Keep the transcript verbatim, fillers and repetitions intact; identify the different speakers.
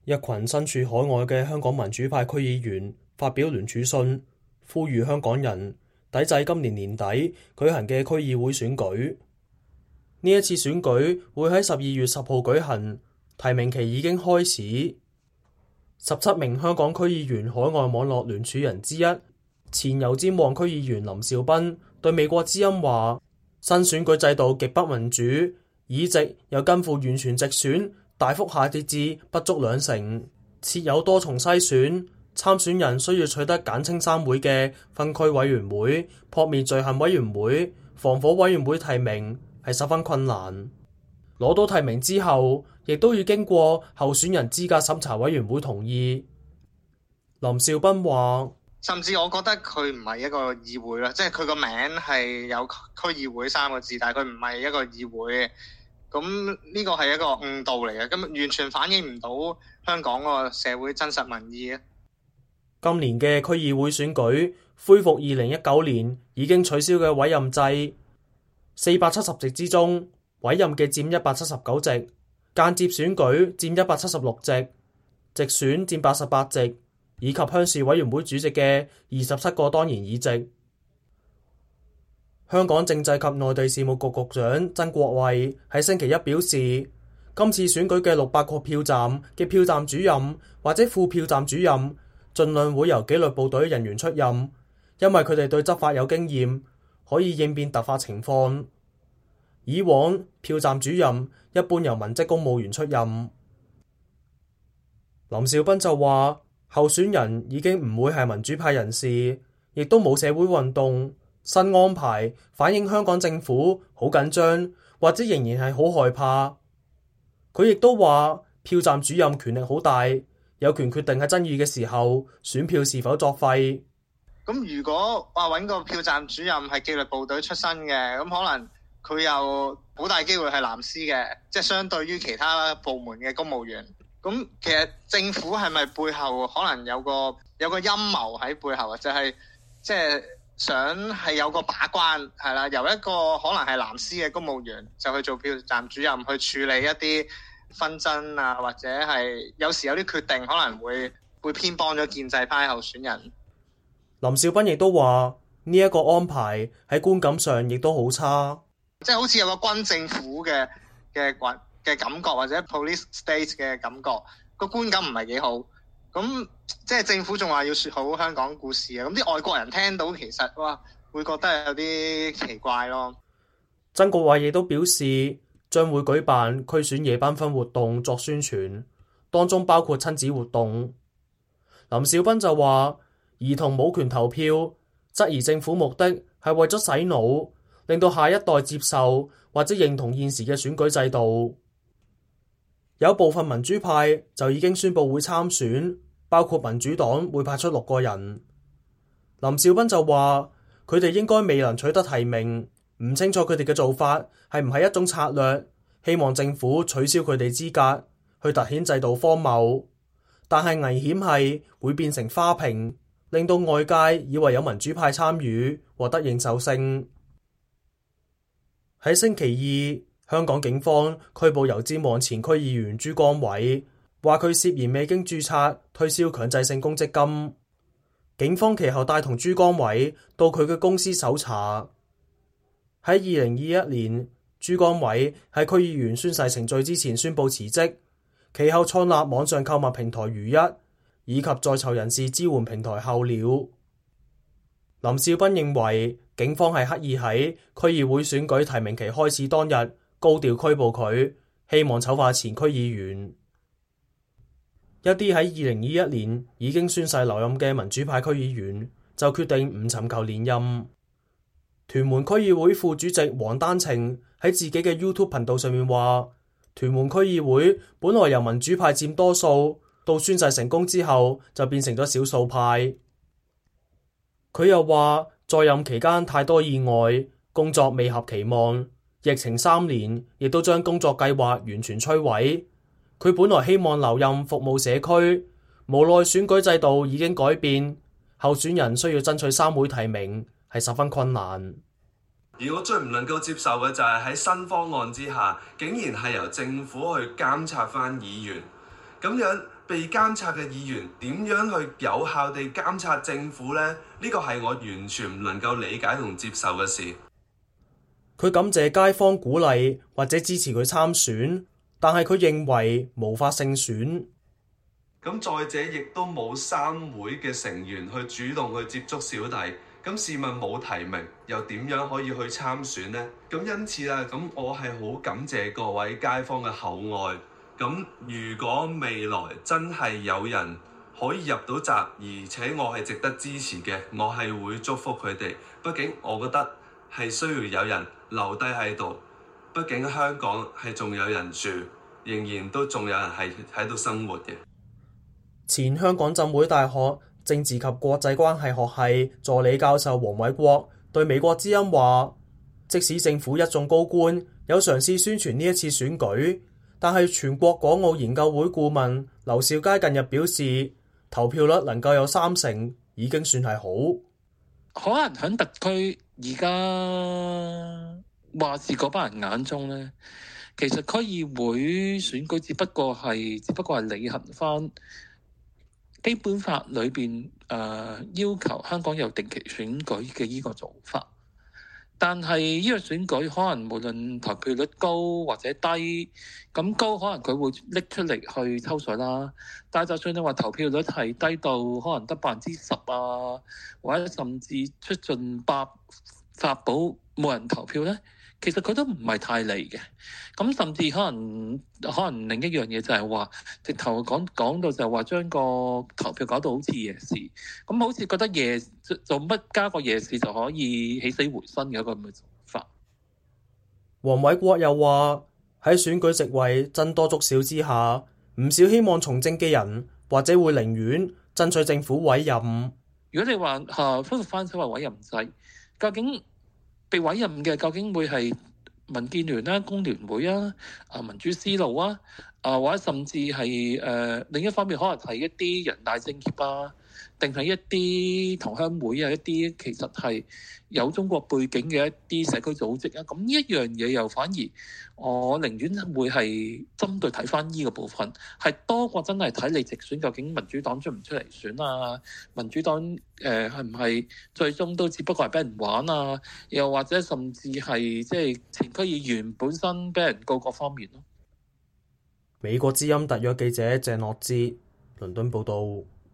Speaker 1: 一群身處海外嘅香港民主派區議員發表聯署信，呼籲香港人抵制今年年底舉行嘅區議會選舉。呢一次選舉會喺十二月十號舉行，提名期已經開始。十七名香港區議員海外網絡聯署人之一，前油尖旺區議員林兆斌對美國之音話：新選舉制度極不民主，議席又近乎完全直選，大幅下跌至不足兩成，設有多重篩選，參選人需要取得簡稱三會嘅分區委員會、撲滅罪行委員會、防火委員會提名，係十分困難。攞到提名之後，亦都要經過候選人資格審查委員會同意。林兆斌話：
Speaker 2: 甚至我覺得佢唔係一個議會啦，即係佢個名係有區議會三個字，但係佢唔係一個議會。咁呢個係一個誤導嚟嘅，咁完全反映唔到香港個社會真實民意啊！
Speaker 1: 今年嘅區議會選舉恢復二零一九年已經取消嘅委任制，四百七十席之中，委任嘅佔一百七十九席，間接選舉佔一百七十六席，直選佔八十八席，以及鄉事委員會主席嘅二十七個當然議席。香港政制及內地事務局局長曾國衛喺星期一表示，今次選舉嘅六百個票站嘅票站主任或者副票站主任，盡量會由紀律部隊人員出任，因為佢哋對執法有經驗，可以應變突發情況。以往票站主任一般由文職公務員出任。林兆斌就話，候選人已經唔會係民主派人士，亦都冇社會運動。新安排反映香港政府好緊張，或者仍然係好害怕。佢亦都話，票站主任權力好大，有權決定喺爭議嘅時候選票是否作廢。
Speaker 2: 咁如果話揾個票站主任係紀律部隊出身嘅，咁可能佢又好大機會係藍絲嘅，即係相對於其他部門嘅公務員。咁其實政府係咪背後可能有個有個陰謀喺背後啊？就係即係。想係有個把關係啦，由一個可能係藍絲嘅公務員就去做票站主任，去處理一啲紛爭啊，或者係有時有啲決定可能會會偏幫咗建制派候選人。
Speaker 1: 林兆斌亦都話呢一個安排喺觀感上亦都好差，
Speaker 2: 即係好似有個軍政府嘅嘅嘅感覺，或者 police state 嘅感覺，個觀感唔係幾好。咁即係政府仲話要說好香港故事啊！咁啲外國人聽到其實哇，會覺得有啲奇怪咯。
Speaker 1: 曾國衛亦都表示，將會舉辦區選夜繽紛活動作宣傳，當中包括親子活動。林兆斌就話，兒童冇權投票，質疑政府目的係為咗洗腦，令到下一代接受或者認同現時嘅選舉制度。有部分民主派就已經宣布會參選，包括民主黨會派出六個人。林兆斌就話，佢哋應該未能取得提名，唔清楚佢哋嘅做法係唔係一種策略，希望政府取消佢哋資格，去凸顯制度荒謬。但係危險係會變成花瓶，令到外界以為有民主派參與，獲得認受性。喺星期二，香港警方拘捕油尖旺前區議員朱江偉，話佢涉嫌未經註冊推銷強制性公積金。警方其後帶同朱江偉到佢嘅公司搜查。喺二零二一年，朱江偉喺區議員宣誓程序之前宣布辭職，其後創立網上購物平台如一，以及在囚人士支援平台候鳥。林兆斌認為警方係刻意喺區議會選舉提名期開始當日高調拘捕佢，希望醜化前區議員。一啲喺二零二一年已經宣誓留任嘅民主派區議員就決定唔尋求連任。屯門區議會副主席黃丹晴喺自己嘅 YouTube 頻道上面話，屯門區議會本來由民主派佔多數，到宣誓成功之後就變成咗少數派。佢又話，在任期間太多意外，工作未合期望。疫情三年，亦都將工作計劃完全摧毀。佢本來希望留任服務社區，無奈選舉制度已經改變，候選人需要爭取三會提名，係十分困難。
Speaker 3: 而我最唔能夠接受嘅就係喺新方案之下，竟然係由政府去監察翻議員， 咁樣被監察嘅議員點樣去有效地監察政府呢？呢個係我完全唔能夠理解同接受嘅事。
Speaker 1: 佢感謝街坊鼓勵或者支持佢參選，但係佢認為無法勝選。
Speaker 3: 咁再者，亦都冇三會嘅成員去主動去接觸小弟。咁試問冇提名，又點樣可以去參選呢？咁因此啊，咁我係好感謝各位街坊嘅厚愛。咁如果未來真係有人可以入到閘，而且我係值得支持嘅，我係會祝福佢哋。畢竟我覺得係需要有人留低喺度。畢竟香港係仲有人住，仍然都仲有人係喺度生活嘅。
Speaker 1: 前香港浸會大學政治及國際關係學系助理教授黃偉國對美國之音話，即使政府一眾高官有嘗試宣傳呢一次選舉，但係全國港澳研究會顧問劉兆佳近日表示，投票率能夠有三成已經算係好。
Speaker 4: 可能喺特區而家話事嗰班人眼中呢，其實區議會選舉只不過係只不過係履行翻基本法裏邊誒要求香港有定期選舉嘅呢個做法，但係呢個選舉可能無論投票率高或者低，咁高可能佢會拎出嚟去抽水啦。但係就算你話投票率係低到可能得百分之十啊，或者甚至出盡百法寶冇人投票呢，其實佢都唔係太利嘅。咁甚至可能可能另一樣嘢就係話，直頭講講到就係話將個投票搞到好似夜市，咁好似覺得夜做乜加個夜市就可以起死回生嘅一個咁嘅做法。
Speaker 1: 黃偉國又話喺選舉席位僧多粥少之下，唔少希望從政嘅人或者會寧願爭取政府委任。
Speaker 4: 如果你話嚇恢復翻所謂委任制，究竟被委任嘅究竟會係民建聯啦、工聯會啊、啊民主思路啊、啊或者甚至係誒、呃、另一方面可能係一啲人大政協啊，定係一啲同鄉會啊，一啲其實係有中國背景嘅一啲社區組織啊，咁呢一樣嘢又反而我寧願會係針對睇翻呢個部分，係多過真係睇你直選究竟民主黨出唔出嚟選啊？民主黨誒係唔係最終都只不過係俾人玩啊？又或者甚至係即係前區議員本身俾人告各方面咯。
Speaker 1: 美國之音特約記者鄭樂志倫敦報道。